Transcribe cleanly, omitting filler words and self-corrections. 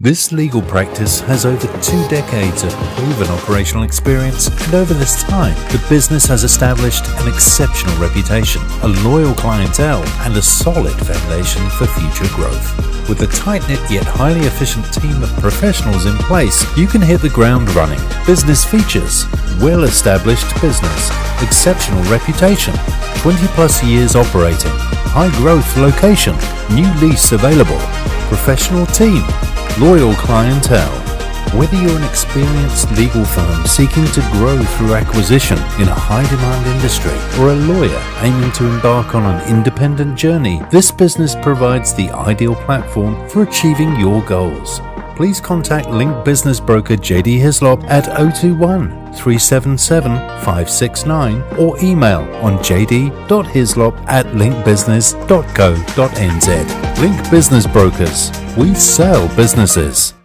This legal practice has over 2 decades of proven operational experience, and over this time, the business has established an exceptional reputation, a loyal clientele, and a solid foundation for future growth. With a tight-knit yet highly efficient team of professionals in place, you can hit the ground running. Business features: well-established business, exceptional reputation, 20+ years operating, high-growth location, new lease available, professional team, loyal clientele. Whether you're an experienced legal firm seeking to grow through acquisition in a high-demand industry or a lawyer aiming to embark on an independent journey, this business provides the ideal platform for achieving your goals. Please contact Link Business Broker JD Hislop at 021 377 569 or email on jd.hislop@linkbusiness.co.nz. Link Business Brokers. We sell businesses.